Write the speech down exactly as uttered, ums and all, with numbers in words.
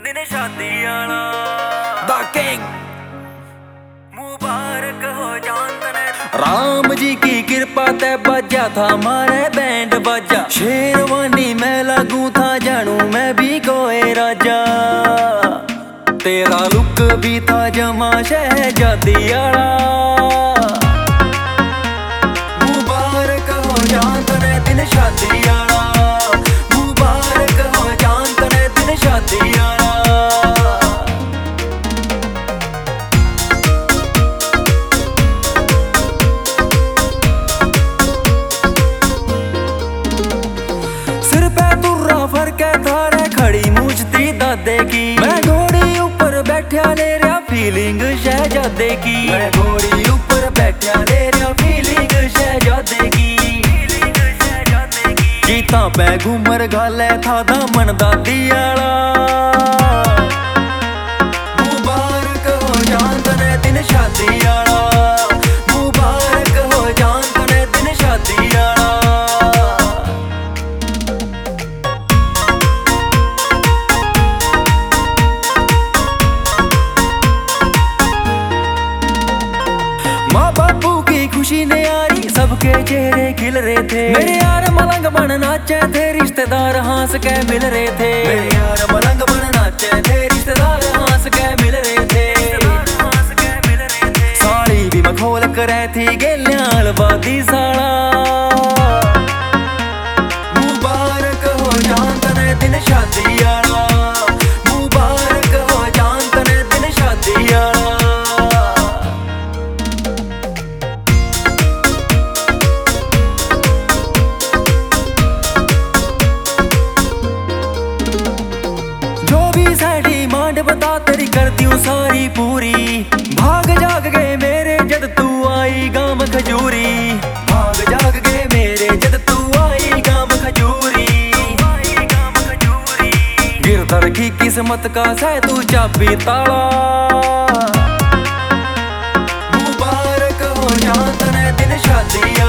दिन शादी आला द किंग मुबारक हो जान तने। राम जी की कृपा ते बजा था मारे बैंड बजा। शेरवानी मैं लगू था जानू मैं भी कोई राजा। तेरा लुक भी था जमा शहजादी आला। मुबारक हो जान तने दिन शादी आला। मुबारक हो जान तने दिन शादी आला। सिर पे तुर्रा फरके थारे खड़ी मूछती दादे की। मैं घोड़ी ऊपर बैठा ले रहा फीलिंग शहजादे की। मैं घोड़ी ऊपर बैठा ले रहा फीलिंग शहजादे की। गीता पे घूमर गाले था दामन दादी आला। मुबारक हो जान तने दिन शादी आला। मुबारक हो जान तने दिन शादी आला। माँ बापू की खुशी ने यारी सबके चेहरे खिल रहे थे। मेरे यार मलंग बन नाचे थे रिश्तेदार हंस के मिल रहे थे। मेरे यार मलंग बन नाचे थे रिश्तेदार हंस के मिल रहे थे। साड़ी भी मखोल करे थी गेल्याल बादी साला। मुबारक हो जान तने दिन शादी आला। मुबारक हो जान तने दिन शादी आला। डिमांड बता तेरी कर दियो सारी पूरी। भाग जाग गए मेरे जद तू आई गाम खजूरी। भाग जाग गए मेरे जद तू आई गाम खजूरी। गिरधर की किस्मत का सह तू चाबी ताला। मुबारक हो जान तने दिन शादी